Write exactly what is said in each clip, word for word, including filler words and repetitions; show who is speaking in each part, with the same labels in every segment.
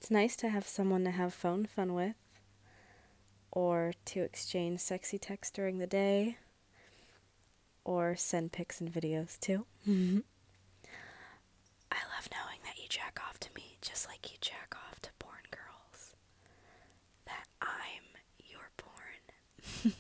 Speaker 1: It's nice to have someone to have phone fun with, or to exchange sexy texts during the day, or send pics and videos to. I love knowing that you jack off to me just like you jack off to porn girls. That I'm your porn.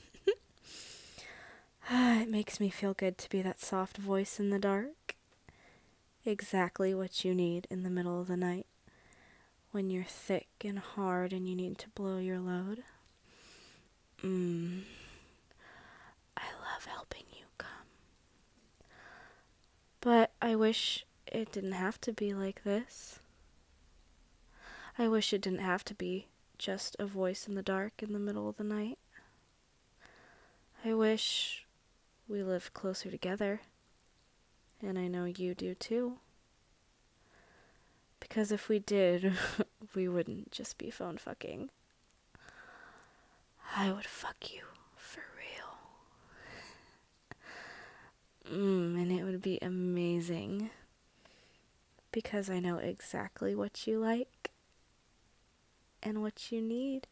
Speaker 1: It makes me feel good to be that soft voice in the dark. Exactly what you need in the middle of the night, when you're thick and hard and you need to blow your load. Mmm. I love helping you come. But I wish it didn't have to be like this. I wish it didn't have to be just a voice in the dark in the middle of the night. I wish we lived closer together. And I know you do too. Because if we did, we wouldn't just be phone fucking. I would fuck you for real. Mmm, and it would be amazing. Because I know exactly what you like and what you need.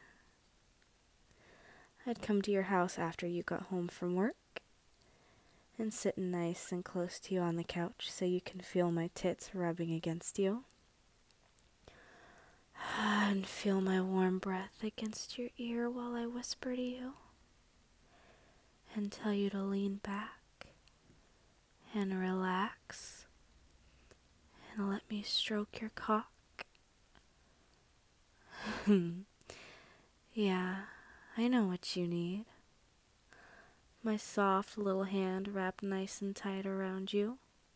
Speaker 1: I'd come to your house after you got home from work and sit nice and close to you on the couch so you can feel my tits rubbing against you. And feel my warm breath against your ear while I whisper to you and tell you to lean back and relax and let me stroke your cock. Yeah, I know what you need. My soft little hand wrapped nice and tight around you.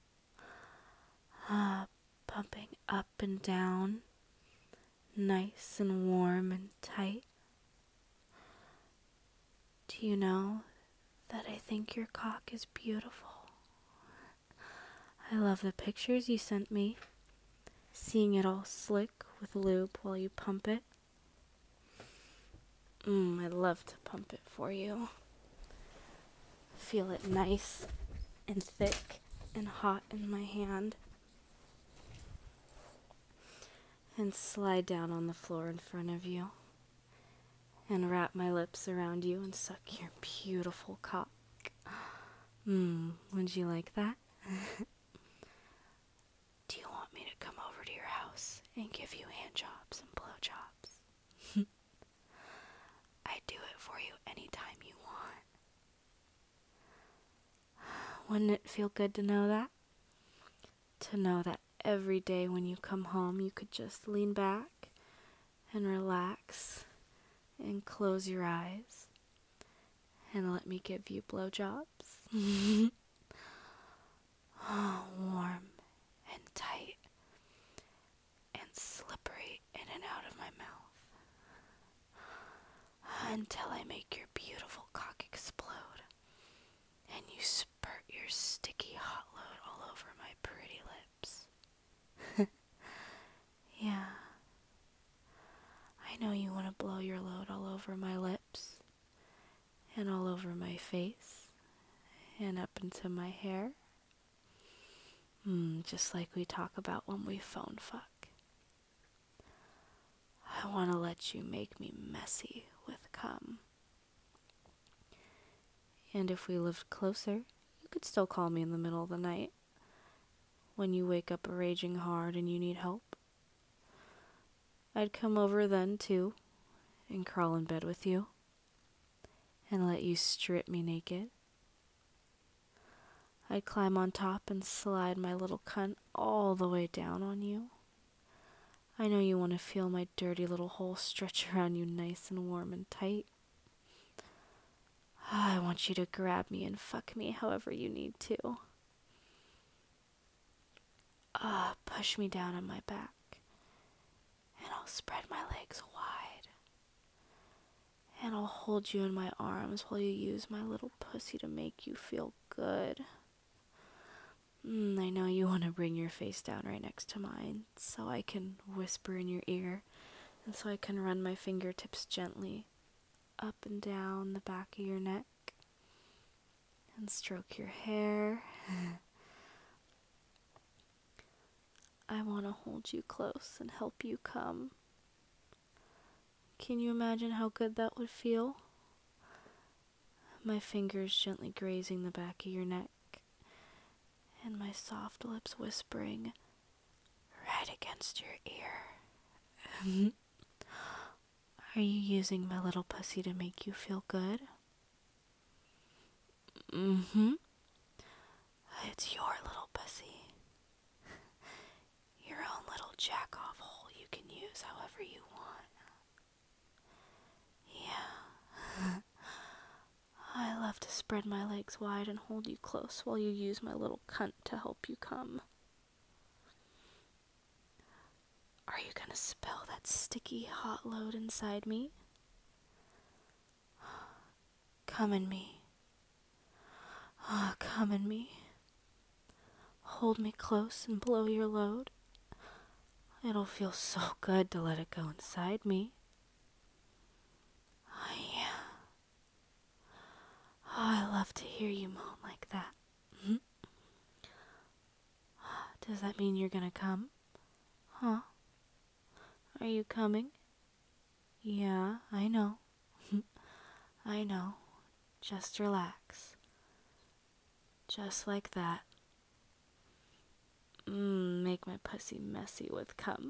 Speaker 1: Ah, pumping up and down, nice and warm and tight. Do you know that I think your cock is beautiful? I love the pictures you sent me, seeing it all slick with lube while you pump it. Mmm, I love to pump it for you. Feel it nice and thick and hot in my hand. And slide down on the floor in front of you. And wrap my lips around you and suck your beautiful cock. Mmm, would you like that? Do you want me to come over to your house and give you hand jobs and blow jobs? I do it for you anytime you want. Wouldn't it feel good to know that? To know that every day when you come home you could just lean back and relax and close your eyes and let me give you blowjobs. Oh, warm and tight and slippery in and out of my mouth until I make your beautiful cock explode and you spurt your sticky hot load all over my pretty lips. Yeah, I know you want to blow your load all over my lips and all over my face and up into my hair. Mm, just like we talk about when we phone fuck. I want to let you make me messy with cum. And if we lived closer, you could still call me in the middle of the night when you wake up raging hard and you need help. I'd come over then too and crawl in bed with you and let you strip me naked. I'd climb on top and slide my little cunt all the way down on you. I know you want to feel my dirty little hole stretch around you nice and warm and tight. I want you to grab me and fuck me however you need to. Ah, push me down on my back and I'll spread my legs wide. And I'll hold you in my arms while you use my little pussy to make you feel good. Mm, I know you want to bring your face down right next to mine so I can whisper in your ear and so I can run my fingertips gently up and down the back of your neck and stroke your hair. I want to hold you close and help you come. Can you imagine how good that would feel? My fingers gently grazing the back of your neck, and my soft lips whispering right against your ear. Are you using my little pussy to make you feel good? Mm-hmm. It's your little pussy. Your own little jack-off hole you can use however you want. Yeah. I love to spread my legs wide and hold you close while you use my little cunt to help you come. Are you gonna spill that sticky hot load inside me? Come in me. Ah, oh, come in me. Hold me close and blow your load. It'll feel so good to let it go inside me. Oh, yeah. Oh, I love to hear you moan like that. Mm-hmm. Does that mean you're gonna come? Huh? Are you coming? Yeah, I know. I know. Just relax. Just like that. Mmm, make my pussy messy with cum.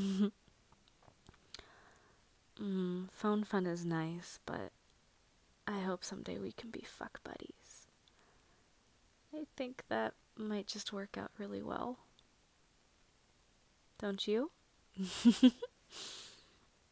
Speaker 1: Mmm, phone fun is nice, but I hope someday we can be fuck buddies. I think that might just work out really well. Don't you?